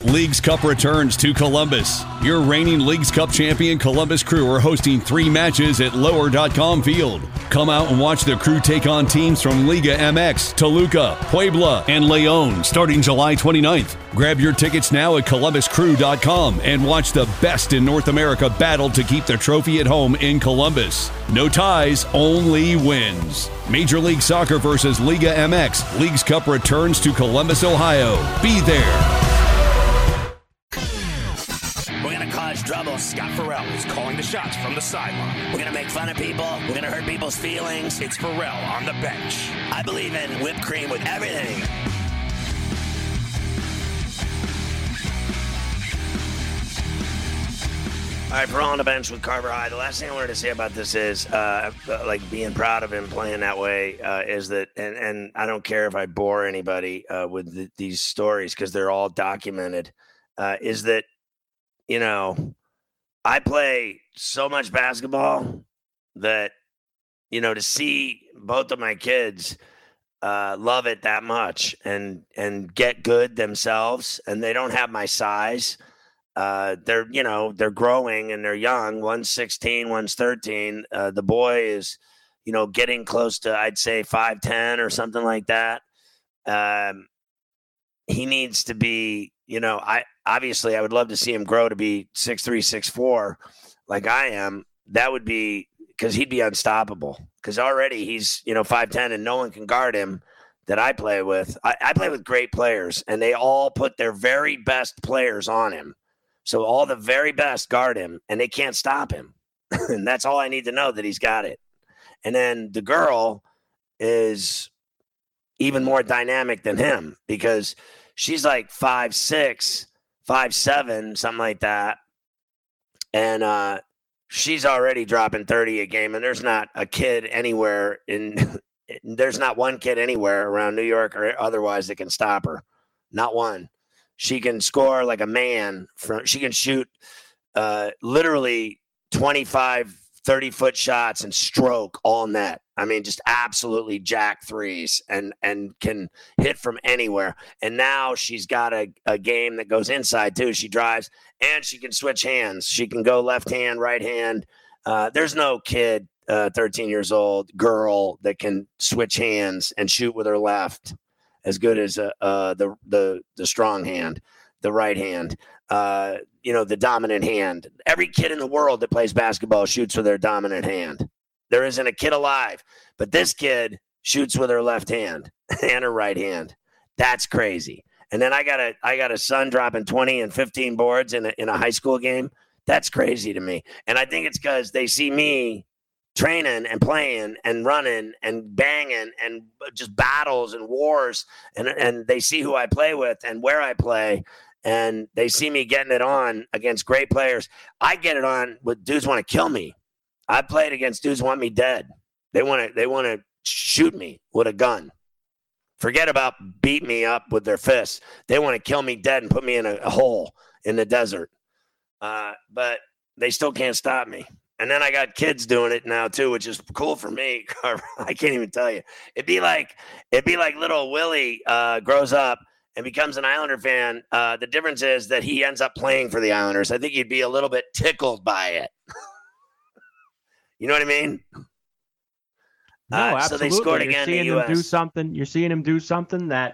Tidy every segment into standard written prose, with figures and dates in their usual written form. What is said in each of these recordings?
Leagues Cup returns to Columbus. Your reigning Leagues Cup champion Columbus Crew are hosting 3 matches at Lower.com Field. Come out and watch the Crew take on teams from Liga MX, Toluca, Puebla, and León starting July 29th. Grab your tickets now at ColumbusCrew.com and watch the best in North America battle to keep the trophy at home in Columbus. No ties, only wins. Major League Soccer versus Liga MX. Leagues Cup returns to Columbus, Ohio. Be there. We're going to cause trouble. Scott Farrell is calling the shots from the sideline. We're going to make fun of people. We're going to hurt people's feelings. It's Farrell on the bench. I believe in whipped cream with everything. All right, Farrell on the bench with Carver High. The last thing I wanted to say about this is, like, being proud of him playing that way is that, and I don't care if I bore anybody with these stories because they're all documented, is that, you know, I play so much basketball that, you know, to see both of my kids love it that much and get good themselves, and they don't have my size. They're growing and they're young. One's 16, one's 13. The boy is, you know, getting close to, I'd say 5'10" or something like that. He needs to be, you know, I would love to see him grow to be 6'3", 6'4", like I am. That would be, because he'd be unstoppable. Because already he's, you know, 5'10", and no one can guard him that I play with. I play with great players, and they all put their very best players on him. So all the very best guard him, and they can't stop him. And that's all I need to know, that he's got it. And then the girl is even more dynamic than him because she's like 5'6", 5'7", something like that. And she's already dropping 30 a game, and there's not a kid anywhere there's not one kid anywhere around New York or otherwise that can stop her. Not one. She can score like a man. She can shoot literally 25, 30-foot shots and stroke all net. I mean, just absolutely jack threes and can hit from anywhere. And now she's got a game that goes inside, too. She drives, and she can switch hands. She can go left hand, right hand. There's no kid, 13 years old, girl that can switch hands and shoot with her left as good as the strong hand, the right hand, the dominant hand. Every kid in the world that plays basketball shoots with their dominant hand. There isn't a kid alive, but this kid shoots with her left hand and her right hand. That's crazy. And then I got a son dropping 20 and 15 boards in a high school game. That's crazy to me. And I think it's because they see me training and playing and running and banging and just battles and wars. And they see who I play with and where I play. And they see me getting it on against great players. I get it on with dudes want to kill me. I played against dudes who want me dead. They want to shoot me with a gun. Forget about beat me up with their fists. They want to kill me dead and put me in a hole in the desert. But they still can't stop me. And then I got kids doing it now too, which is cool for me. I can't even tell you. It'd be like little Willie grows up and becomes an Islander fan. The difference is that he ends up playing for the Islanders. I think he'd be a little bit tickled by it. You know what I mean? No, absolutely. So they scored again in the U.S. You're seeing him do something that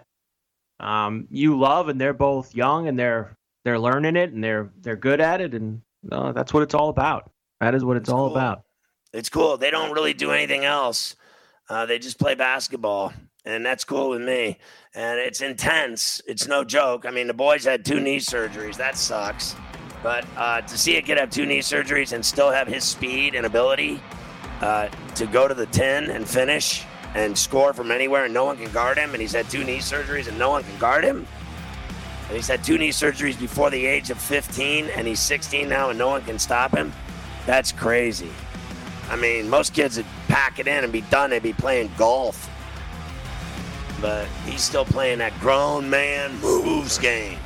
you love, and they're both young, and they're learning it, and they're good at it, and that's what it's all about. That is what it's all about. It's cool. They don't really do anything else. They just play basketball, and that's cool with me. And it's intense. It's no joke. I mean, the boys had 2 knee surgeries. That sucks. But to see a kid have 2 knee surgeries and still have his speed and ability to go to the 10 and finish and score from anywhere and no one can guard him, and he's had 2 knee surgeries and no one can guard him, and he's had 2 knee surgeries before the age of 15, and he's 16 now and no one can stop him, that's crazy. I mean, most kids would pack it in and be done. They'd be playing golf. But he's still playing that grown man moves game.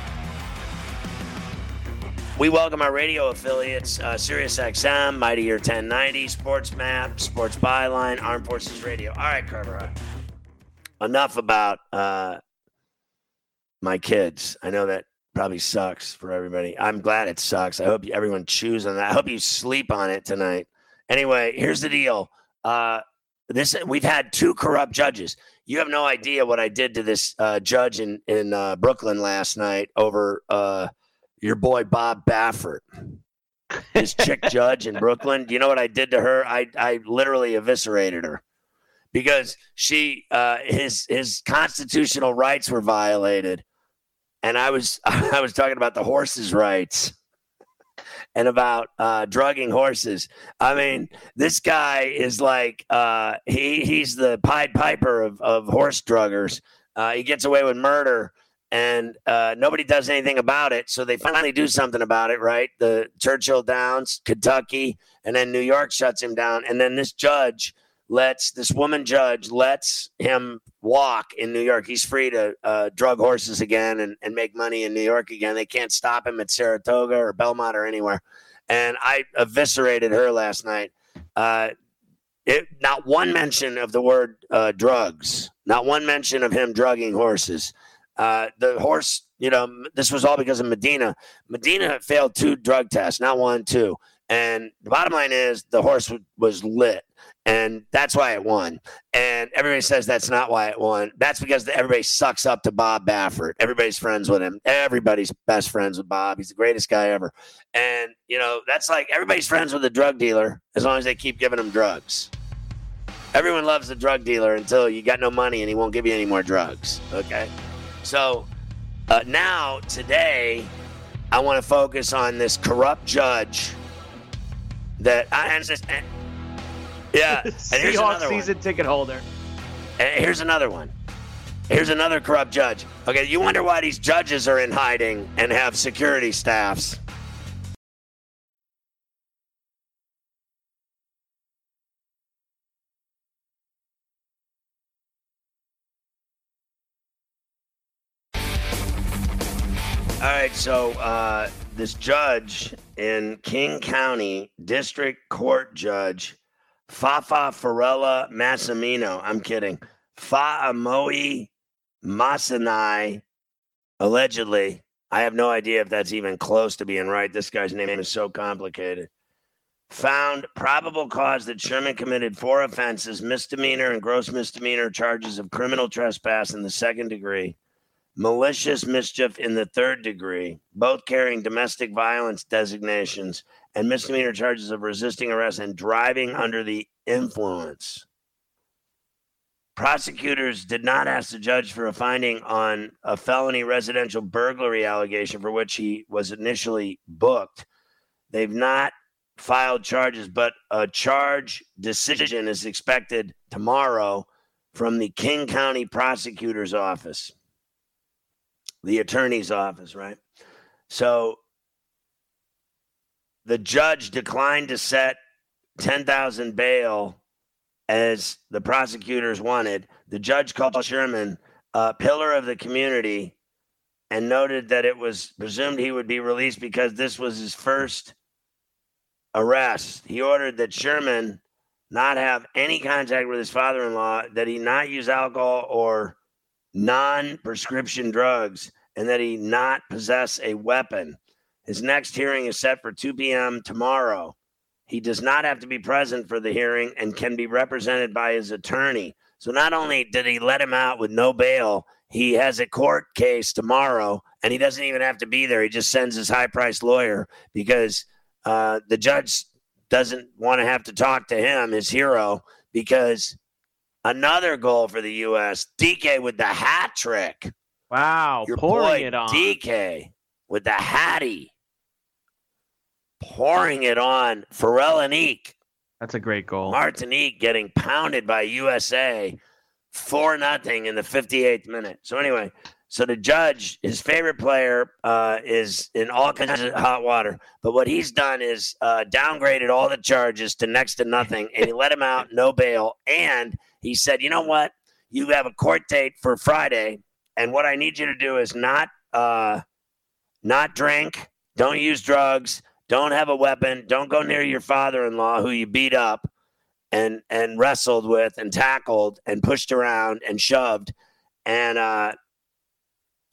We welcome our radio affiliates, SiriusXM, Mighty Year 1090, Sports Map, Sports Byline, Armed Forces Radio. All right, Carver. Enough about my kids. I know that probably sucks for everybody. I'm glad it sucks. I hope everyone chews on that. I hope you sleep on it tonight. Anyway, here's the deal. We've had 2 corrupt judges. You have no idea what I did to this judge in Brooklyn last night over your boy Bob Baffert. This chick judge in Brooklyn. Do you know what I did to her? I literally eviscerated her because his constitutional rights were violated, and I was talking about the horses' rights and about drugging horses. I mean, this guy is like he's the Pied Piper of horse druggers. He gets away with murder. And nobody does anything about it. So they finally do something about it, right? The Churchill Downs, Kentucky, and then New York shuts him down. And then this woman judge lets him walk in New York. He's free to drug horses again and make money in New York again. They can't stop him at Saratoga or Belmont or anywhere. And I eviscerated her last night. Not one mention of the word drugs. Not one mention of him drugging horses. The horse, this was all because of Medina. Medina failed 2 drug tests, not 1, 2. And the bottom line is the horse was lit, and that's why it won. And everybody says that's not why it won. That's because everybody sucks up to Bob Baffert. Everybody's friends with him. Everybody's best friends with Bob. He's the greatest guy ever. And, that's like everybody's friends with a drug dealer as long as they keep giving him drugs. Everyone loves the drug dealer until you got no money and he won't give you any more drugs, okay? So now, today, I want to focus on this corrupt judge that yeah. And here's another season one. Ticket holder. And here's another one. Here's another corrupt judge. Okay, you wonder why these judges are in hiding and have security staffs. All right, so this judge in King County District Court Judge Fafa Farella Massimino, I'm kidding, Fa'amoe Masanai, allegedly, I have no idea if that's even close to being right. This guy's name is so complicated. Found probable cause that Sherman committed 4 offenses, misdemeanor and gross misdemeanor charges of criminal trespass in the 2nd degree, malicious mischief in the 3rd degree, both carrying domestic violence designations, and misdemeanor charges of resisting arrest and driving under the influence. Prosecutors did not ask the judge for a finding on a felony residential burglary allegation for which he was initially booked. They've not filed charges, but a charge decision is expected tomorrow from the King County Prosecutor's Office. The attorney's office, right? So the judge declined to set $10,000 bail as the prosecutors wanted. The judge called Sherman a pillar of the community and noted that it was presumed he would be released because this was his first arrest. He ordered that Sherman not have any contact with his father-in-law, that he not use alcohol or non-prescription drugs, and that he not possess a weapon. His next hearing is set for 2 p.m. tomorrow. He does not have to be present for the hearing and can be represented by his attorney. So not only did he let him out with no bail, he has a court case tomorrow, and he doesn't even have to be there. He just sends his high-priced lawyer because the judge doesn't want to have to talk to him, his hero, because another goal for the U.S., DK with the hat trick. Wow, Your pouring boy, it on. DK with the hattie. Pouring it on Farellanique. That's a great goal. Martinique getting pounded by USA 4-0 in the 58th minute. So anyway, so the judge, his favorite player is in all kinds of hot water. But what he's done is downgraded all the charges to next to nothing, and he let him out, no bail. And he said, you know what? You have a court date for Friday, and what I need you to do is not drink, don't use drugs, don't have a weapon, don't go near your father-in-law who you beat up and wrestled with and tackled and pushed around and shoved. And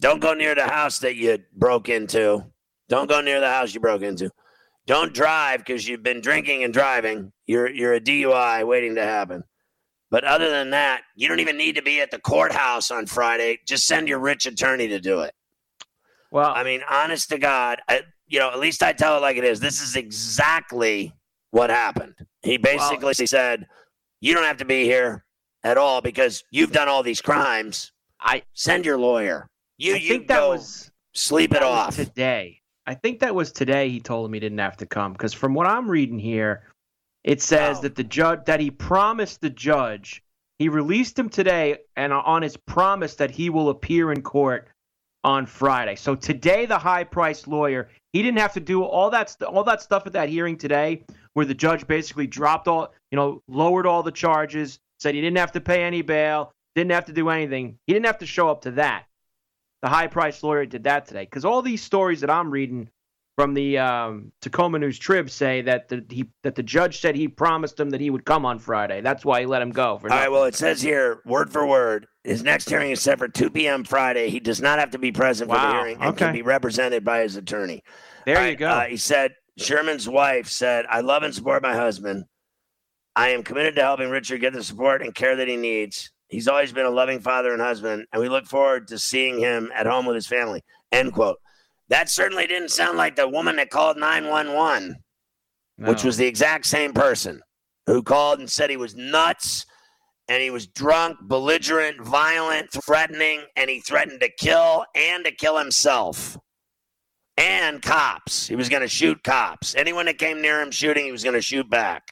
Don't go near the house that you broke into. Don't go near the house you broke into. Don't drive because you've been drinking and driving. You're a DUI waiting to happen. But other than that, you don't even need to be at the courthouse on Friday. Just send your rich attorney to do it. Well, I mean, honest to God, at least I tell it like it is. This is exactly what happened. He basically said, you don't have to be here at all because you've done all these crimes. Send your lawyer. You think that was sleep it off today. I think that was today. He told him he didn't have to come because from what I'm reading here, it says that the judge that he promised the judge he released him today and on his promise that he will appear in court on Friday. So today, the high-priced lawyer, he didn't have to do all that stuff at that hearing today, where the judge basically lowered all the charges, said he didn't have to pay any bail, didn't have to do anything. He didn't have to show up to that. The high-priced lawyer did that today. Because all these stories that I'm reading from the Tacoma News Trib say that the judge said he promised him that he would come on Friday. That's why he let him go. All right, well, it says here, word for word, his next hearing is set for 2 p.m. Friday. He does not have to be present for the hearing and can be represented by his attorney. There you go. He said, Sherman's wife said, I love and support my husband. I am committed to helping Richard get the support and care that he needs. He's always been a loving father and husband, and we look forward to seeing him at home with his family. End quote. That certainly didn't sound like the woman that called 911, which was the exact same person who called and said he was nuts and he was drunk, belligerent, violent, threatening, and he threatened to kill himself and cops. He was going to shoot cops. Anyone that came near him shooting, he was going to shoot back.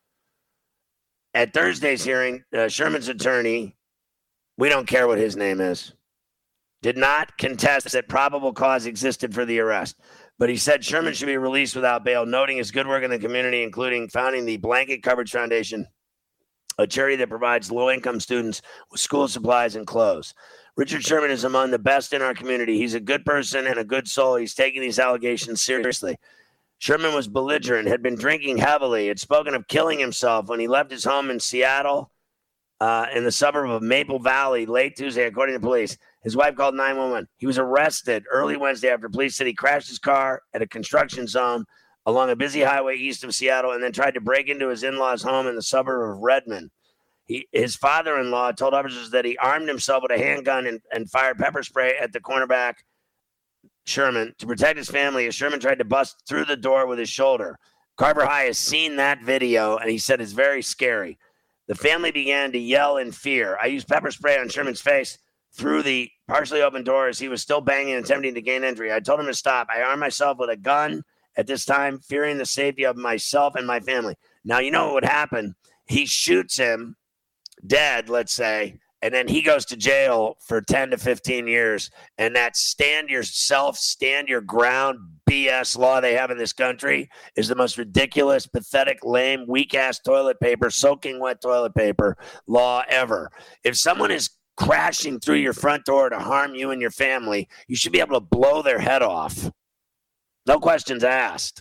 At Thursday's hearing, Sherman's attorney, we don't care what his name is, did not contest that probable cause existed for the arrest. But he said Sherman should be released without bail, noting his good work in the community, including founding the Blanket Coverage Foundation, a charity that provides low-income students with school supplies and clothes. Richard Sherman is among the best in our community. He's a good person and a good soul. He's taking these allegations seriously. Sherman was belligerent, had been drinking heavily, had spoken of killing himself when he left his home in Seattle in the suburb of Maple Valley late Tuesday, according to police. His wife called 911. He was arrested early Wednesday after police said he crashed his car at a construction zone along a busy highway east of Seattle and then tried to break into his in-laws' home in the suburb of Redmond. His father-in-law told officers that he armed himself with a handgun and fired pepper spray at the cornerback Sherman to protect his family as Sherman tried to bust through the door with his shoulder. Carver High has seen that video, and he said it's very scary. The family began to yell in fear. I used pepper spray on Sherman's face through the partially open door as he was still banging and attempting to gain entry. I told him to stop. I armed myself with a gun at this time, fearing the safety of myself and my family. Now, you know what would happen? He shoots him dead, let's say, and then he goes to jail for 10 to 15 years. And that stand your ground BS law they have in this country is the most ridiculous, pathetic, lame, weak-ass toilet paper, soaking wet toilet paper law ever. If someone is crashing through your front door to harm you and your family, you should be able to blow their head off. No questions asked.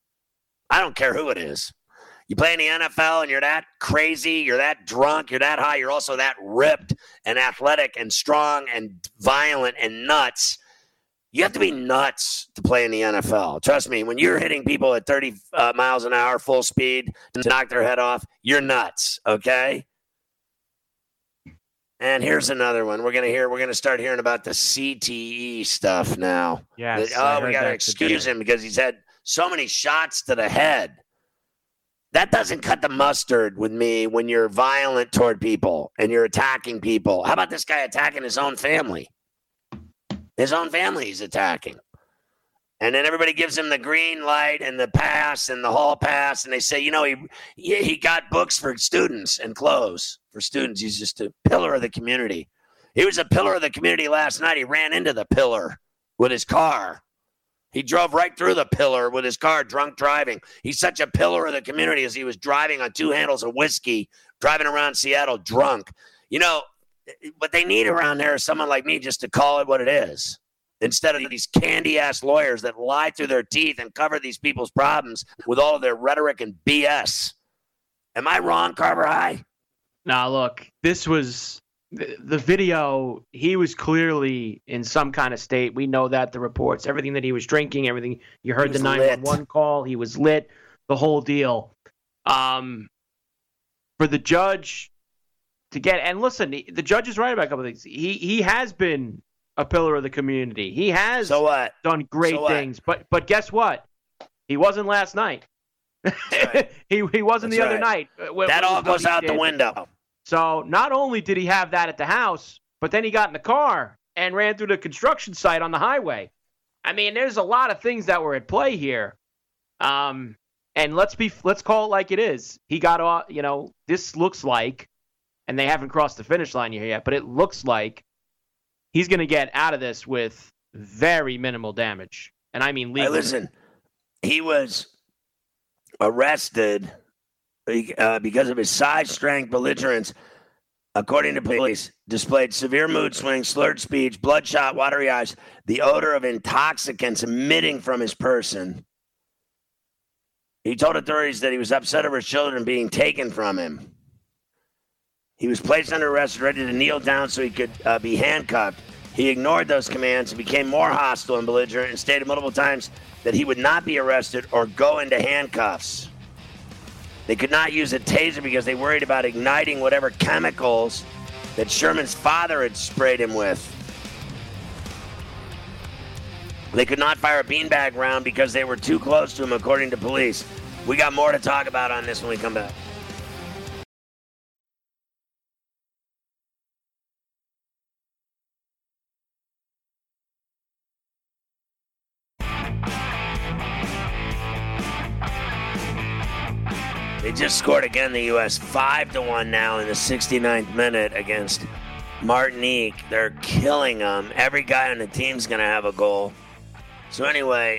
I don't care who it is. You play in the NFL and you're that crazy, you're that drunk, you're that high, you're also that ripped and athletic and strong and violent and nuts. You have to be nuts to play in the NFL. Trust me, when you're hitting people at 30 miles an hour full speed to knock their head off, you're nuts, okay? And here's another one. We're going to start hearing about the CTE stuff now. Yes. We got to excuse him because he's had so many shots to the head. That doesn't cut the mustard with me when you're violent toward people and you're attacking people. How about this guy attacking his own family? His own family he's attacking. And then everybody gives him the green light and the pass and the hall pass. And they say, he got books for students and clothes for students. He's just a pillar of the community. He was a pillar of the community last night. He ran into the pillar with his car. He drove right through the pillar with his car, drunk driving. He's such a pillar of the community as he was driving on 2 handles of whiskey, driving around Seattle drunk. What they need around there is someone like me just to call it what it is. Instead of these candy-ass lawyers that lie through their teeth and cover these people's problems with all of their rhetoric and BS. Am I wrong, Carver High? Now, look, this was the video, he was clearly in some kind of state. We know that, the reports, everything that he was drinking, everything. You heard the 911 call. He was lit, the whole deal. For the judge to get, and listen, the judge is right about a couple of things. He has been a pillar of the community. He has done great things. But guess what? He wasn't last night. Right. he wasn't the other night. That all goes out the window. So not only did he have that at the house, but then he got in the car and ran through the construction site on the highway. I mean, there's a lot of things that were at play here. And let's call it like it is. He got off, this looks like, and they haven't crossed the finish line here yet, but it looks like he's going to get out of this with very minimal damage. And I mean legally. Listen, he was arrested because of his size, strength, belligerence, according to police, displayed severe mood swings, slurred speech, bloodshot, watery eyes, the odor of intoxicants emitting from his person. He told authorities that he was upset over his children being taken from him. He was placed under arrest, ready to kneel down so he could be handcuffed. He ignored those commands and became more hostile and belligerent and stated multiple times that he would not be arrested or go into handcuffs. They could not use a taser because they worried about igniting whatever chemicals that Sherman's father had sprayed him with. They could not fire a beanbag round because they were too close to him, according to police. We got more to talk about on this when we come back. They just scored again, the U.S. 5-1 now in the 69th minute against Martinique. They're killing them. Every guy on the team's going to have a goal. So anyway,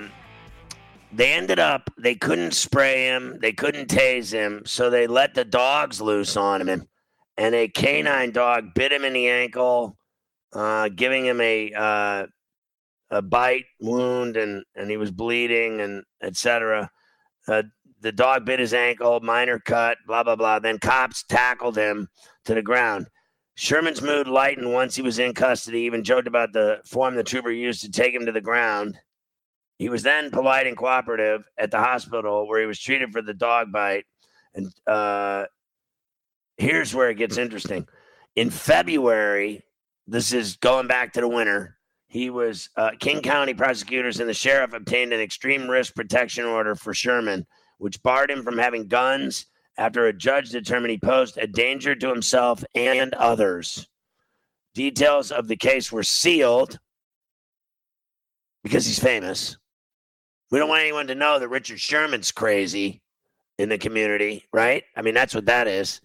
they couldn't spray him. They couldn't tase him. So they let the dogs loose on him. And a canine dog bit him in the ankle, giving him a bite wound, and he was bleeding, and etc. The dog bit his ankle, minor cut, blah, blah, blah. Then cops tackled him to the ground. Sherman's mood lightened once he was in custody, even joked about the form the trooper used to take him to the ground. He was then polite and cooperative at the hospital where he was treated for the dog bite. And here's where it gets interesting. In February, this is going back to the winter, he was King County prosecutors and the sheriff obtained an extreme risk protection order for Sherman, which barred him from having guns after a judge determined he posed a danger to himself and others. Details of the case were sealed because he's famous. We don't want anyone to know that Richard Sherman's crazy in the community, right? I mean, that's what that is.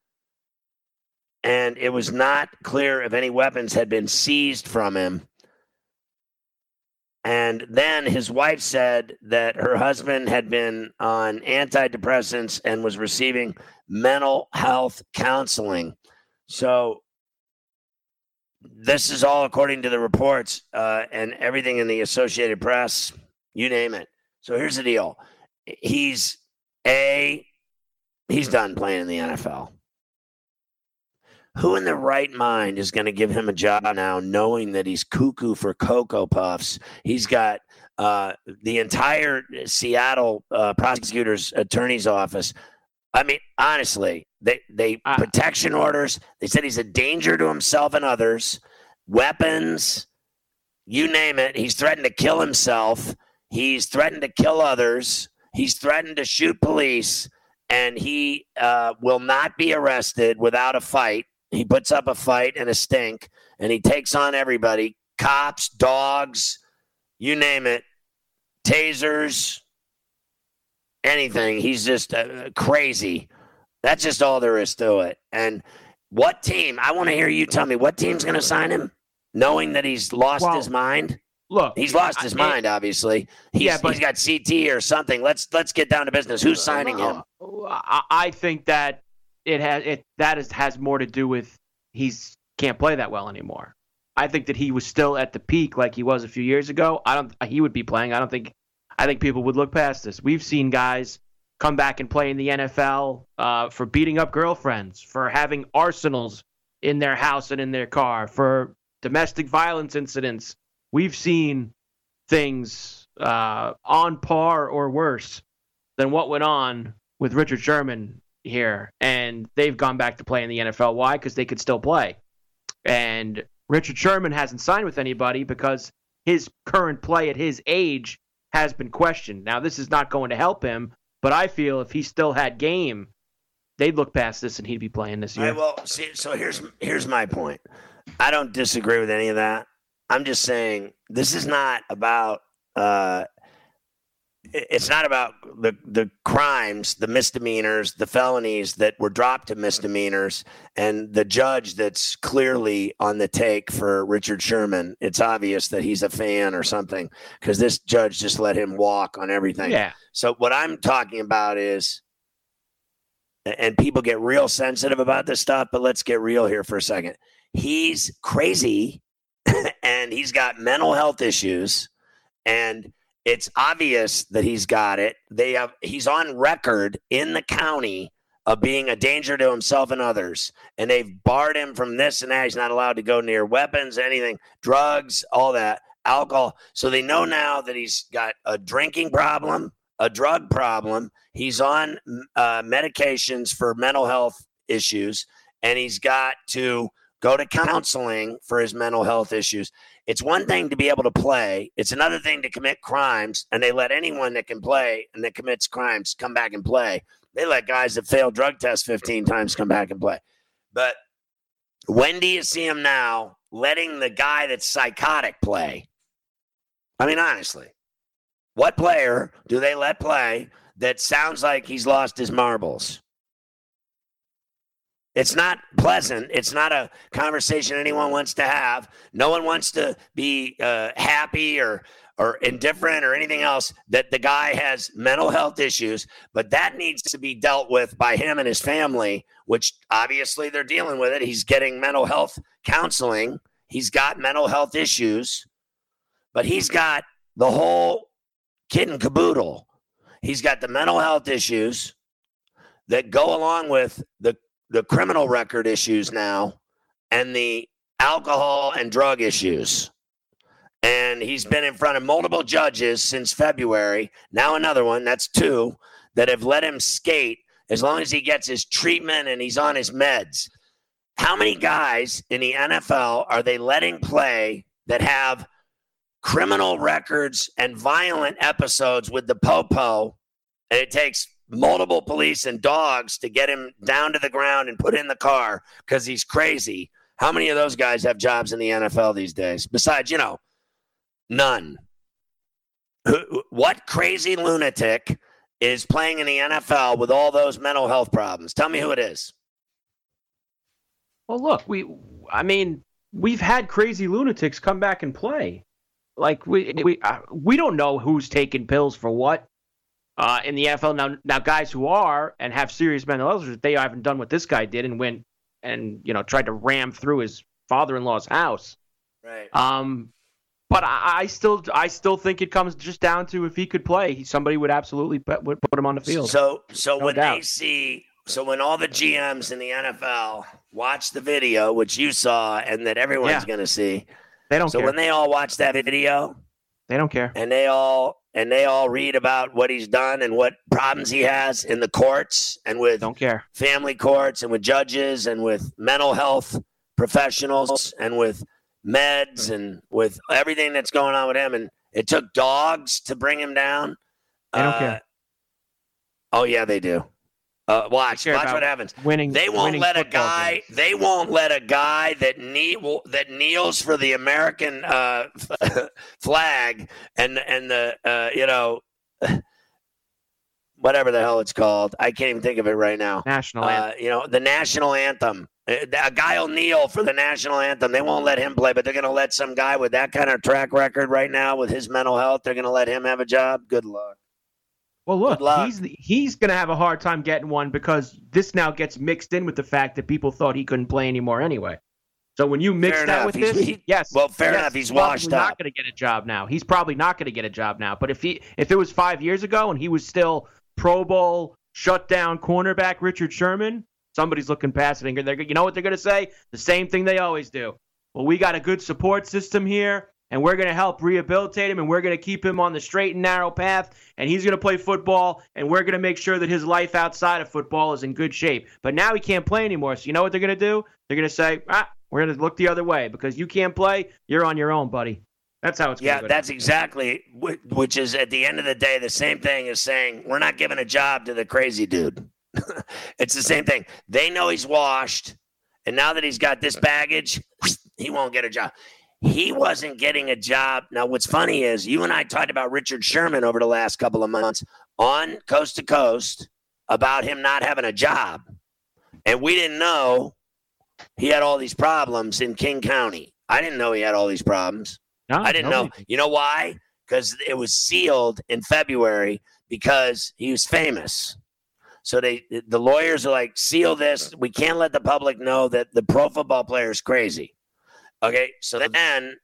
And it was not clear if any weapons had been seized from him. And then his wife said that her husband had been on antidepressants and was receiving mental health counseling. So this is all according to the reports and everything in the Associated Press, you name it. So here's the deal. He's done playing in the NFL. Who in their right mind is going to give him a job now, knowing that he's cuckoo for Cocoa Puffs? He's got the entire Seattle prosecutor's attorney's office. I mean, honestly, they protection orders. They said he's a danger to himself and others. Weapons, you name it. He's threatened to kill himself. He's threatened to kill others. He's threatened to shoot police. And he will not be arrested without a fight. He puts up a fight and a stink, and he takes on everybody, cops, dogs, you name it, tasers, anything. He's just crazy. That's just all there is to it. And what team, I want to hear you tell me, what team's going to sign him, knowing that he's lost his mind? Look, he's lost his mind, obviously. He's got CT or something. Let's get down to business. Who's signing him? I think that has more to do with can't play that well anymore. I think that he was still at the peak like he was a few years ago. He would be playing. I think people would look past this. We've seen guys come back and play in the NFL for beating up girlfriends, for having arsenals in their house and in their car, for domestic violence incidents. We've seen things on par or worse than what went on with Richard Sherman here, and they've gone back to play in the NFL. Why? Because they could still play. And Richard Sherman hasn't signed with anybody because his current play at his age has been questioned. Now, this is not going to help him, but I feel if he still had game, they'd look past this and he'd be playing this year. Well, see, so here's my point. I don't disagree with any of that. I'm just saying this is not about it's not about the crimes, the misdemeanors, the felonies that were dropped to misdemeanors, and the judge that's clearly on the take for Richard Sherman. It's obvious that he's a fan or something because this judge just let him walk on everything. Yeah. So what I'm talking about is, and people get real sensitive about this stuff, but let's get real here for a second. He's crazy and he's got mental health issues, and it's obvious that he's got it. He's on record in the county of being a danger to himself and others, and they've barred him from this and that. He's not allowed to go near weapons, anything, drugs, all that, alcohol. So they know now that he's got a drinking problem, a drug problem. He's on medications for mental health issues, and he's got to go to counseling for his mental health issues. It's one thing to be able to play. It's another thing to commit crimes, and they let anyone that can play and that commits crimes come back and play. They let guys that fail drug tests 15 times come back and play. But when do you see him now letting the guy that's psychotic play? I mean, honestly, what player do they let play that sounds like he's lost his marbles? It's not pleasant. It's not a conversation anyone wants to have. No one wants to be happy or indifferent or anything else that the guy has mental health issues, but that needs to be dealt with by him and his family, which obviously they're dealing with it. He's getting mental health counseling. He's got mental health issues, but he's got the whole kit and caboodle. He's got the mental health issues that go along with the criminal record issues now and the alcohol and drug issues. And he's been in front of multiple judges since February. Now another one, that's 2, that have let him skate as long as he gets his treatment and he's on his meds. How many guys in the NFL are they letting play that have criminal records and violent episodes with the popo, and it takes multiple police and dogs to get him down to the ground and put in the car because he's crazy? How many of those guys have jobs in the NFL these days? Besides, none. What crazy lunatic is playing in the NFL with all those mental health problems? Tell me who it is. Well, look, we've had crazy lunatics come back and play. Like we don't know who's taking pills for what. In the NFL now, guys who are and have serious mental health, they haven't done what this guy did and went and tried to ram through his father-in-law's house. Right. But I still think it comes just down to if he could play, somebody would absolutely would put him on the field. So when when all the GMs in the NFL watch the video, which you saw and that everyone's going to see, they don't care. So when they all watch that video, they don't care, and they all read about what he's done and what problems he has in the courts and with don't care family courts and with judges and with mental health professionals and with meds and with everything that's going on with him. And it took dogs to bring him down. They don't care. Oh yeah, they do. Watch what happens. They won't let a guy. Games. They won't let a guy that kneels for the American flag and the whatever the hell it's called. I can't even think of it right now. National anthem. The national anthem. A guy will kneel for the national anthem. They won't let him play, but they're going to let some guy with that kind of track record right now with his mental health. They're going to let him have a job. Good luck. Well, look, he's going to have a hard time getting one because this now gets mixed in with the fact that people thought he couldn't play anymore anyway. So when you mix that with this, yes. Well, fair enough. He's washed up. He's not going to get a job now. He's probably not going to get a job now. But if it was 5 years ago and he was still Pro Bowl shutdown cornerback Richard Sherman, somebody's looking past it, and you know what they're going to say? The same thing they always do. Well, we got a good support system here, and we're going to help rehabilitate him, and we're going to keep him on the straight and narrow path, and he's going to play football, and we're going to make sure that his life outside of football is in good shape. But now he can't play anymore, so you know what they're going to do? They're going to say, we're going to look the other way because you can't play. You're on your own, buddy. That's how it's going to go. Yeah, that's exactly, which is at the end of the day, the same thing as saying we're not giving a job to the crazy dude. It's the same thing. They know he's washed, and now that he's got this baggage, he won't get a job. He wasn't getting a job. Now, what's funny is you and I talked about Richard Sherman over the last couple of months on Coast to Coast about him not having a job. And we didn't know he had all these problems in King County. I didn't know he had all these problems. No, I didn't know. You know why? Because it was sealed in February because he was famous. So the lawyers are like, seal this. We can't let the public know that the pro football player is crazy. Okay, so then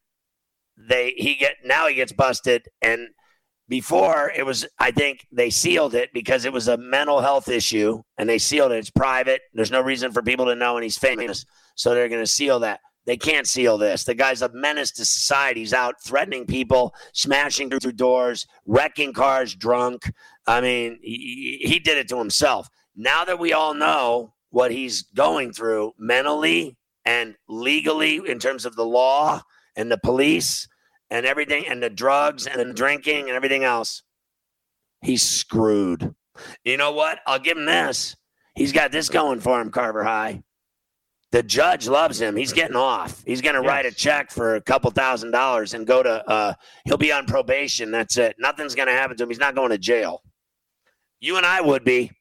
he gets busted, and before it was, I think they sealed it because it was a mental health issue, and they sealed it. It's private. There's no reason for people to know, and he's famous, so they're going to seal that. They can't seal this. The guy's a menace to society. He's out threatening people, smashing through doors, wrecking cars, drunk. I mean, he did it to himself. Now that we all know what he's going through mentally and legally in terms of the law and the police and everything and the drugs and the drinking and everything else, he's screwed. You know what? I'll give him this. He's got this going for him, Carver High. The judge loves him. He's getting off. He's going to write a check for a couple $1,000s and go to he'll be on probation. That's it. Nothing's going to happen to him. He's not going to jail. You and I would be.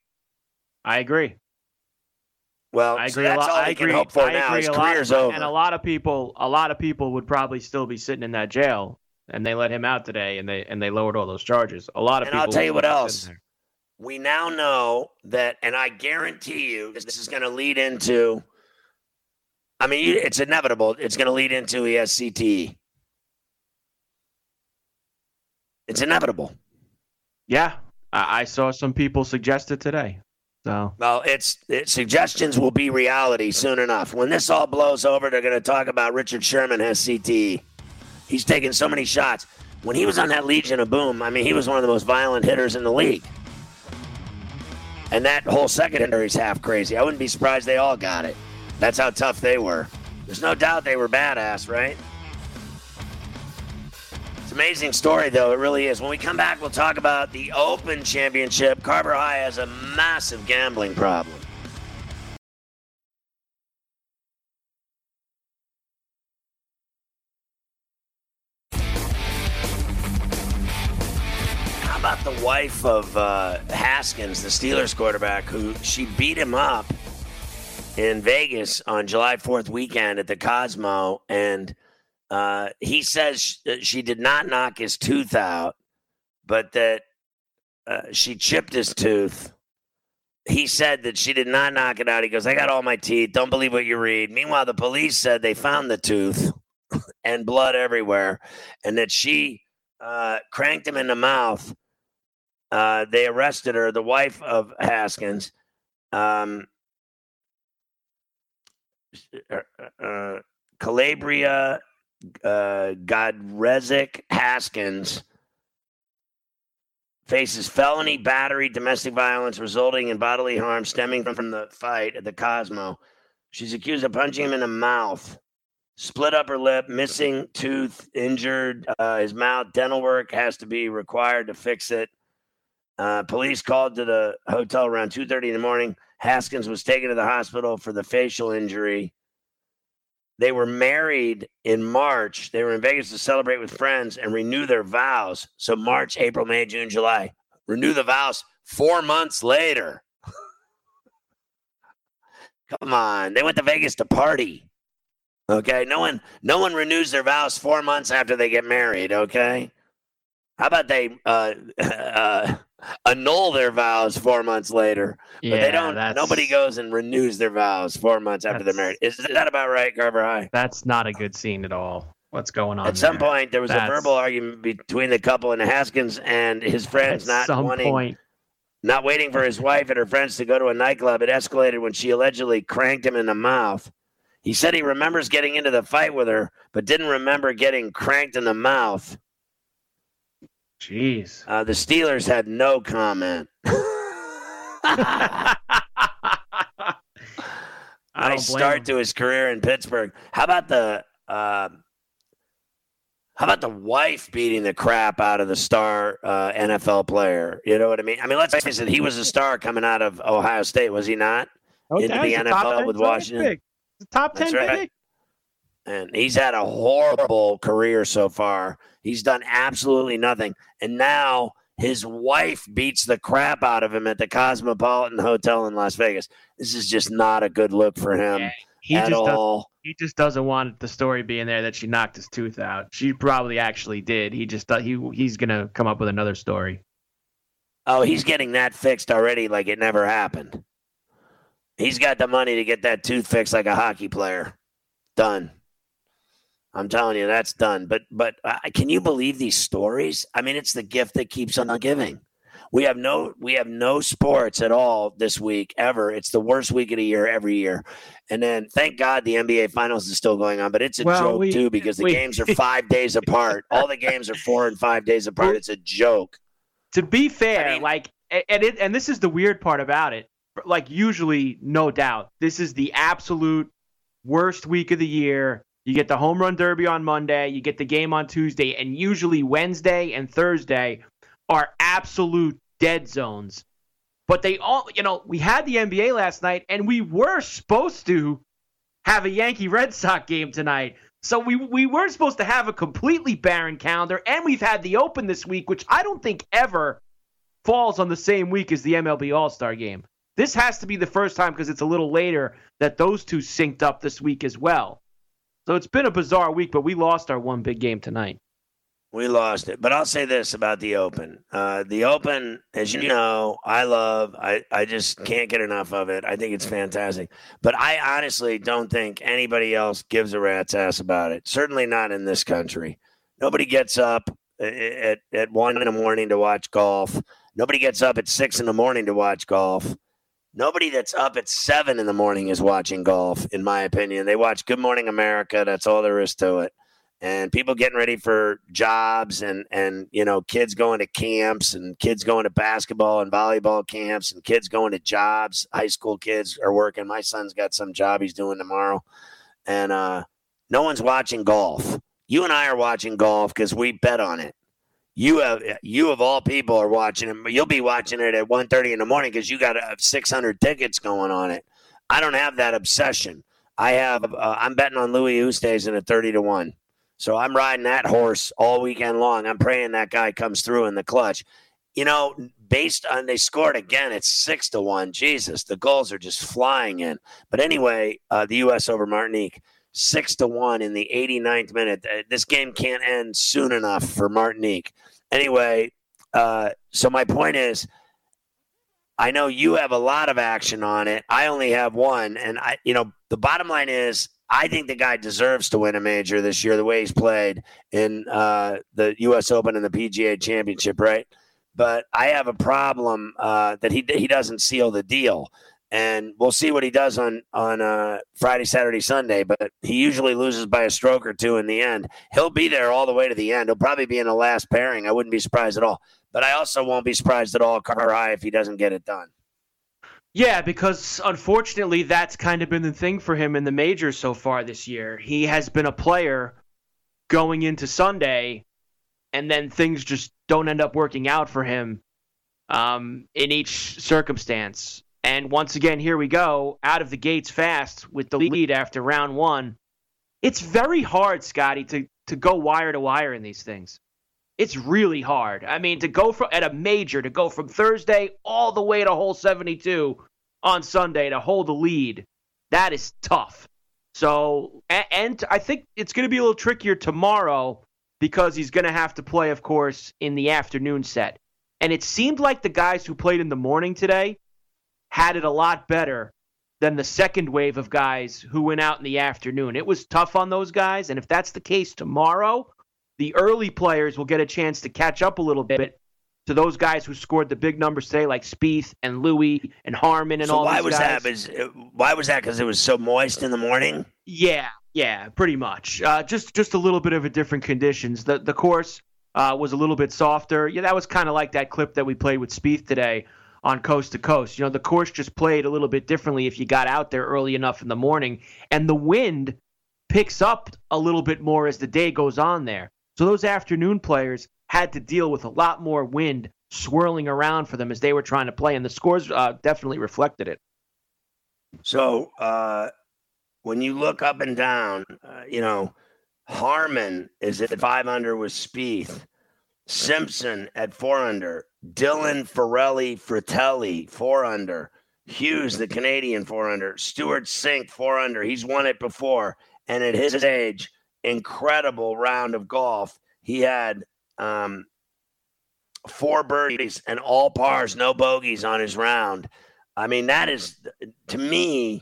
I agree. Well, I agree. So that's all he can hope for now. His career's over. And a lot of people would probably still be sitting in that jail, and they let him out today, and they lowered all those charges. A lot of people. And I'll tell you what else. We now know that, and I guarantee you, this is going to lead into. I mean, it's inevitable. It's going to lead into he has CTE. It's inevitable. Yeah, I saw some people suggest it today. So well, suggestions will be reality soon enough. When this all blows over, they're going to talk about Richard Sherman has CTE. He's taken so many shots. When he was on that Legion of Boom, I mean, he was one of the most violent hitters in the league. And that whole secondary is half crazy. I wouldn't be surprised they all got it. That's how tough they were. There's no doubt they were badass, right? It's an amazing story, though. It really is. When we come back, we'll talk about the Open Championship. Carver High has a massive gambling problem. How about the wife of Haskins, the Steelers quarterback, who she beat him up in Vegas on July 4th weekend at the Cosmo, and he says she did not knock his tooth out, but that she chipped his tooth. He said that she did not knock it out. He goes, I got all my teeth. Don't believe what you read. Meanwhile, the police said they found the tooth and blood everywhere, and that she cranked him in the mouth. They arrested her, the wife of Haskins. Calabria Godrezic Haskins faces felony battery, domestic violence resulting in bodily harm stemming from the fight at the Cosmo. She's accused of punching him in the mouth, split upper lip, missing tooth, injured his mouth. Dental work has to be required to fix it. Police called to the hotel around 2:30 in the morning. Haskins was taken to the hospital for the facial injury. They were married in March. They were in Vegas to celebrate with friends and renew their vows. So March, April, May, June, July. Renew the vows 4 months later. Come on. They went to Vegas to party. Okay? No one renews their vows 4 months after they get married, okay? How about they annul their vows 4 months later? But they don't. Nobody goes and renews their vows 4 months after they're married. Is that about right, Carver High? That's not a good scene at all. What's going on? At some point, there was a verbal argument between the couple and Haskins and his friends not wanting. Not waiting for his wife and her friends to go to a nightclub, it escalated when she allegedly cranked him in the mouth. He said he remembers getting into the fight with her, but didn't remember getting cranked in the mouth. Jeez. The Steelers had no comment. Nice start to his career in Pittsburgh. How about the wife beating the crap out of the star NFL player? You know what I mean? I mean, let's face it, he was a star coming out of Ohio State, was he not? Into the NFL with Washington. The top 10 pick. And he's had a horrible career so far. He's done absolutely nothing. And now his wife beats the crap out of him at the Cosmopolitan Hotel in Las Vegas. This is just not a good look for him at all. He just doesn't want the story being there that she knocked his tooth out. She probably actually did. He just he's going to come up with another story. Oh, he's getting that fixed already like it never happened. He's got the money to get that tooth fixed like a hockey player. Done. I'm telling you, that's done. But can you believe these stories? I mean, it's the gift that keeps on giving. We have no sports at all this week ever. It's the worst week of the year every year. And then thank God the NBA Finals is still going on, but it's a joke too because the games are 5 days apart. All the games are 4 and 5 days apart. It's a joke. To be fair, and this is the weird part about it. Like usually, no doubt, this is the absolute worst week of the year. You get the home run derby on Monday, you get the game on Tuesday, and usually Wednesday and Thursday are absolute dead zones. But they all, we had the NBA last night, and we were supposed to have a Yankee-Red Sox game tonight. So we weren't supposed to have a completely barren calendar, and we've had the Open this week, which I don't think ever falls on the same week as the MLB All-Star game. This has to be the first time, because it's a little later, that those two synced up this week as well. So it's been a bizarre week, but we lost our one big game tonight. We lost it. But I'll say this about the Open. The Open, as you know, I love. I just can't get enough of it. I think it's fantastic. But I honestly don't think anybody else gives a rat's ass about it. Certainly not in this country. Nobody gets up at 1 in the morning to watch golf. Nobody gets up at 6 in the morning to watch golf. Nobody that's up at 7 in the morning is watching golf, in my opinion. They watch Good Morning America. That's all there is to it. And people getting ready for jobs and kids going to camps and kids going to basketball and volleyball camps and kids going to jobs. High school kids are working. My son's got some job he's doing tomorrow. And no one's watching golf. You and I are watching golf because we bet on it. You of all people are watching it. You'll be watching it at 1:30 in the morning because you got 600 tickets going on it. I don't have that obsession. I'm betting on Louis Oosthuizen at 30-1. So I'm riding that horse all weekend long. I'm praying that guy comes through in the clutch. Based on they scored again, it's 6-1. Jesus, the goals are just flying in. But anyway, the U.S. over Martinique, 6-1 in the 89th minute. This game can't end soon enough for Martinique. Anyway, so my point is, I know you have a lot of action on it. I only have one. And the bottom line is, I think the guy deserves to win a major this year, the way he's played in the U.S. Open and the PGA Championship, right? But I have a problem that he doesn't seal the deal. And we'll see what he does on Friday, Saturday, Sunday. But he usually loses by a stroke or two in the end. He'll be there all the way to the end. He'll probably be in the last pairing. I wouldn't be surprised at all. But I also won't be surprised at all, Carl, if he doesn't get it done. Yeah, because unfortunately, that's kind of been the thing for him in the majors so far this year. He has been a player going into Sunday, and then things just don't end up working out for him in each circumstance. And once again, here we go, out of the gates fast with the lead after round one. It's very hard, Scotty, to go wire to wire in these things. It's really hard. I mean, to go from Thursday all the way to hole 72 on Sunday to hold the lead, that is tough. So, and I think it's going to be a little trickier tomorrow because he's going to have to play, of course, in the afternoon set. And it seemed like the guys who played in the morning today had it a lot better than the second wave of guys who went out in the afternoon. It was tough on those guys, and if that's the case tomorrow, the early players will get a chance to catch up a little bit to those guys who scored the big numbers today, like Spieth and Louis and Harman and all these guys. Why was that? Because it was so moist in the morning? Yeah, pretty much. Just a little bit of a different conditions. The course was a little bit softer. Yeah, that was kind of like that clip that we played with Spieth today on Coast to Coast. You know, the course just played a little bit differently if you got out there early enough in the morning. And the wind picks up a little bit more as the day goes on there. So those afternoon players had to deal with a lot more wind swirling around for them as they were trying to play. And the scores definitely reflected it. So when you look up and down, Harman is at 5 under with Spieth. Simpson at 4 under. Dylan Fratelli 4 under. Hughes, the Canadian, 4 under. Stewart Cink 4 under. He's won it before. And at his age, incredible round of golf. He had 4 birdies and all pars, no bogeys on his round. I mean, that is, to me,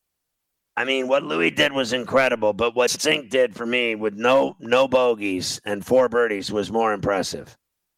what Louis did was incredible, but what Cink did for me with no bogeys and 4 birdies was more impressive.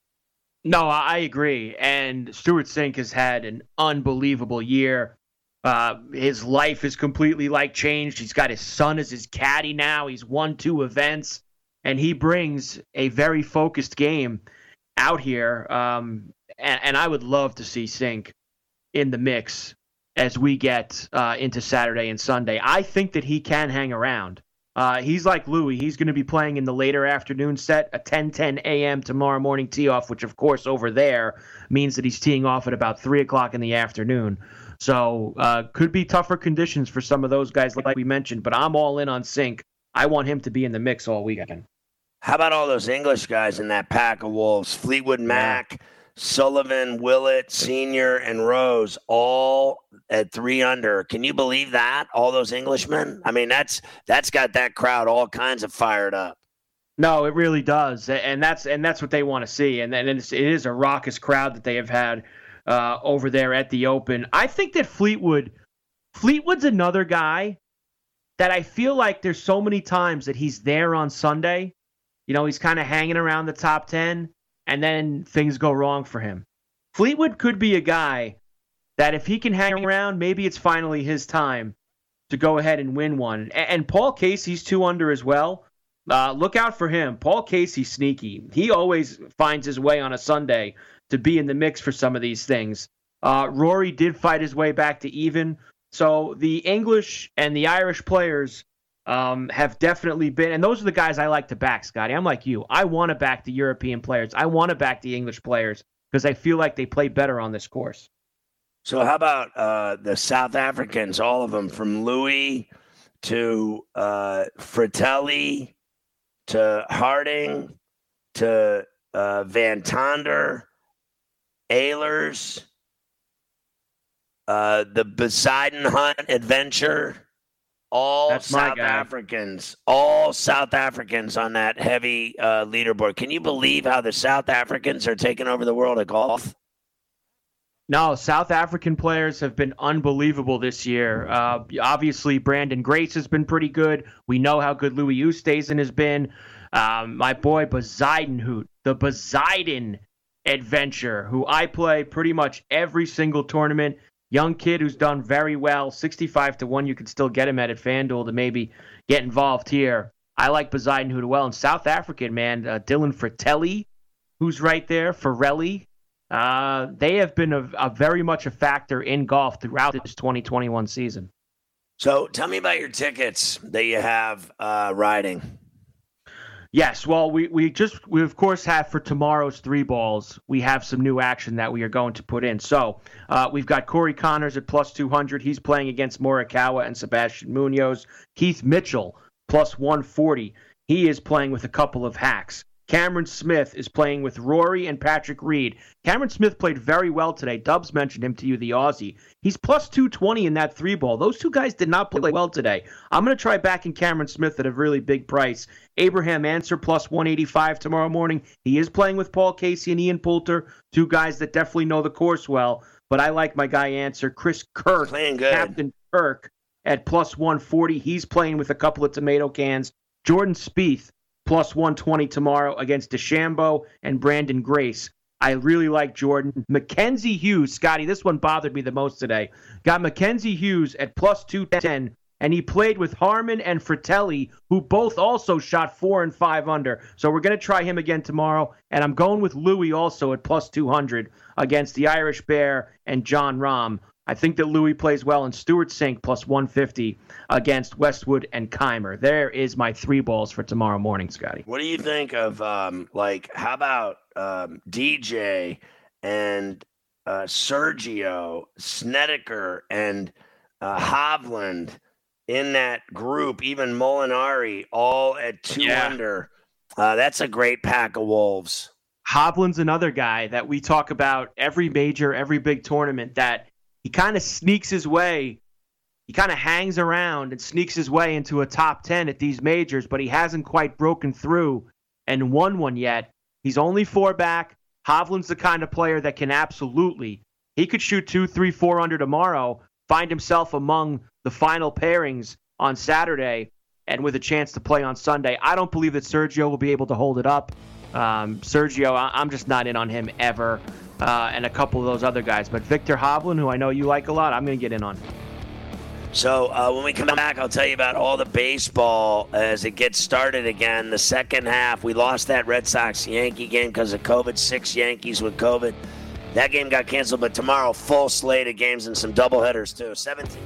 No, I agree. And Stewart Cink has had an unbelievable year. His life is completely changed. He's got his son as his caddy now. He's won 2 events, and he brings a very focused game out here. And I would love to see Cink in the mix as we get into Saturday and Sunday. I think that he can hang around. He's like Louis. He's going to be playing in the later afternoon set, a 10:10 a.m. tomorrow morning tee-off, which, of course, over there means that he's teeing off at about 3 o'clock in the afternoon. So could be tougher conditions for some of those guys like we mentioned, but I'm all in on Cink. I want him to be in the mix all weekend. How about all those English guys in that pack of wolves? Fleetwood Mac, Sullivan, Willett, Senior, and Rose, all at 3 under. Can you believe that? All those Englishmen? I mean, that's got that crowd all kinds of fired up. No, it really does, and that's what they want to see. And it is a raucous crowd that they have had over there at the Open. I think that Fleetwood's another guy that I feel like there's so many times that he's there on Sunday. You know, he's kind of hanging around the top 10. And then things go wrong for him. Fleetwood could be a guy that if he can hang around, maybe it's finally his time to go ahead and win one. And Paul Casey's 2 under as well. Look out for him. Paul Casey's sneaky. He always finds his way on a Sunday to be in the mix for some of these things. Rory did fight his way back to even. So the English and the Irish players have definitely been, and those are the guys I like to back, Scotty. I'm like you. I want to back the European players. I want to back the English players because I feel like they play better on this course. So how about the South Africans, all of them, from Louis to Fratelli to Harding to Van Tonder, Ehlers, the Poseidon Hunt Adventure. All South Africans on that heavy leaderboard. Can you believe how the South Africans are taking over the world of golf? No, South African players have been unbelievable this year. Obviously, Brandon Grace has been pretty good. We know how good Louis Oosthuizen has been. My boy Bezuidenhout, the Poseidon Adventure, who I play pretty much every single tournament. Young kid who's done very well, 65-1. You can still get him at FanDuel to maybe get involved here. I like Bezuidenhout well. And South African, man, Dylan Fratelli, who's right there, Farelli. They have been a very much a factor in golf throughout this 2021 season. So tell me about your tickets that you have riding. Yes, well, we of course have for tomorrow's 3 balls, we have some new action that we are going to put in. So we've got Corey Connors at plus 200. He's playing against Morikawa and Sebastian Munoz. Keith Mitchell, plus 140. He is playing with a couple of hacks. Cameron Smith is playing with Rory and Patrick Reed. Cameron Smith played very well today. Dubs mentioned him to you, the Aussie. He's plus 220 in that 3 ball. Those 2 guys did not play well today. I'm going to try backing Cameron Smith at a really big price. Abraham Answer plus 185 tomorrow morning. He is playing with Paul Casey and Ian Poulter, 2 guys that definitely know the course well. But I like my guy Answer. Chris Kirk, Captain Kirk, at plus 140. He's playing with a couple of tomato cans. Jordan Spieth, plus 120 tomorrow against DeChambeau and Brandon Grace. I really like Jordan. Mackenzie Hughes, Scotty, this one bothered me the most today. Got Mackenzie Hughes at plus 210, and he played with Harmon and Fratelli, who both also shot 4 and 5 under. So we're going to try him again tomorrow, and I'm going with Louis also at plus 200 against the Irish Bear and John Rahm. I think that Louis plays well, and Stuart Sink plus 150 against Westwood and Keimer. There is my 3 balls for tomorrow morning, Scotty. What do you think of, how about DJ and Sergio, Snedeker, and Hovland in that group, even Molinari, all at 2 under? That's a great pack of wolves. Hovland's another guy that we talk about every major, every big tournament, that he kind of sneaks his way. He kind of hangs around and sneaks his way into a top 10 at these majors, but he hasn't quite broken through and won one yet. He's only 4 back. Hovland's the kind of player that can absolutely, he could shoot 2, 3, 4 under tomorrow, find himself among the final pairings on Saturday, and with a chance to play on Sunday. I don't believe that Sergio will be able to hold it up. Sergio, I'm just not in on him ever. And a couple of those other guys. But Victor Hovland, who I know you like a lot, I'm going to get in on. So when we come back, I'll tell you about all the baseball as it gets started again. The second half, we lost that Red Sox-Yankee game because of COVID. 6 Yankees with COVID. That game got canceled, but tomorrow, full slate of games and some doubleheaders, too. 17.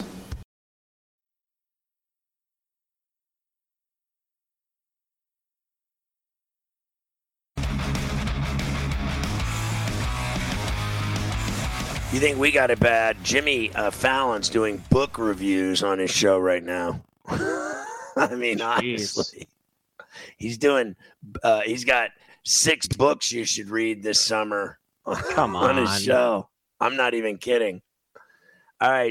You think we got it bad? Jimmy Fallon's doing book reviews on his show right now. I mean, honestly, he's doing. He's got 6 books you should read this summer. On his show. I'm not even kidding. All right,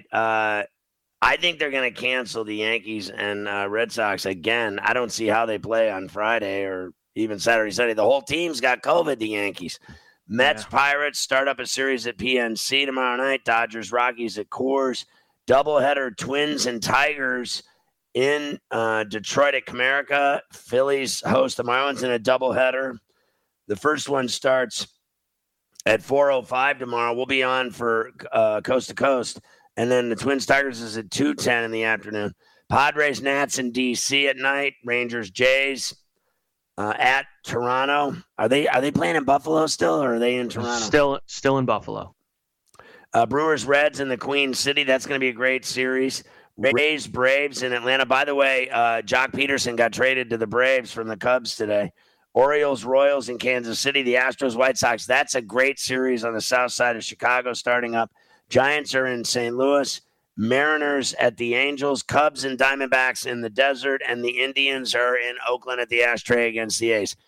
I think they're going to cancel the Yankees and Red Sox again. I don't see how they play on Friday or even Saturday, Sunday. The whole team's got COVID. The Yankees. Mets, Pirates start up a series at PNC tomorrow night. Dodgers, Rockies at Coors. Doubleheader, Twins and Tigers in Detroit at Comerica. Phillies host the Marlins in a doubleheader. The first one starts at 4:05 tomorrow. We'll be on for Coast to Coast. And then the Twins, Tigers is at 2:10 in the afternoon. Padres, Nats in D.C. at night. Rangers, Jays. At Toronto. Are they playing in Buffalo still, or are they in Toronto? Still in Buffalo. Brewers, Reds in the Queen City. That's going to be a great series. Rays, Braves in Atlanta. By the way, Jock Peterson got traded to the Braves from the Cubs today. Orioles, Royals in Kansas City. The Astros, White Sox. That's a great series on the south side of Chicago starting up. Giants are in St. Louis. Mariners at the Angels, Cubs and Diamondbacks in the desert, and the Indians are in Oakland at the Ashtray against the A's.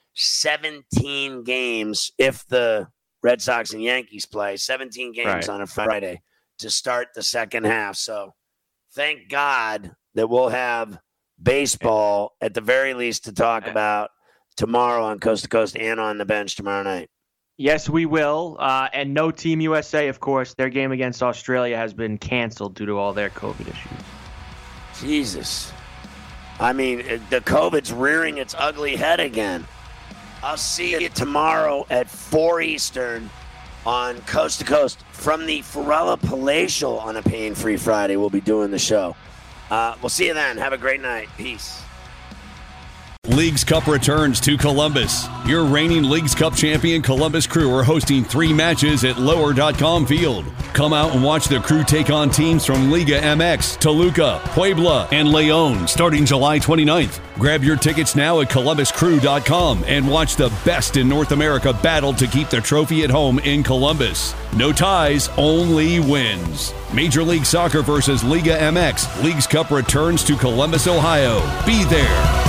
17 games if the Red Sox and Yankees play. 17 games on a Friday to start the second half. So thank God that we'll have baseball at the very least to talk about tomorrow on Coast to Coast and on the bench tomorrow night. Yes, we will. And no Team USA, of course. Their game against Australia has been canceled due to all their COVID issues. Jesus. I mean, the COVID's rearing its ugly head again. I'll see you tomorrow at 4 Eastern on Coast to Coast from the Farella Palatial on a Pain-Free Friday. We'll be doing the show. We'll see you then. Have a great night. Peace. Leagues Cup returns to Columbus. Your reigning Leagues Cup champion Columbus Crew are hosting 3 matches at Lower.com Field. Come out and watch the Crew take on teams from Liga MX, Toluca, Puebla, and Leon starting July 29th. Grab your tickets now at ColumbusCrew.com and watch the best in North America battle to keep the trophy at home in Columbus. No ties, only wins. Major League Soccer versus Liga MX. Leagues Cup returns to Columbus, Ohio. Be there.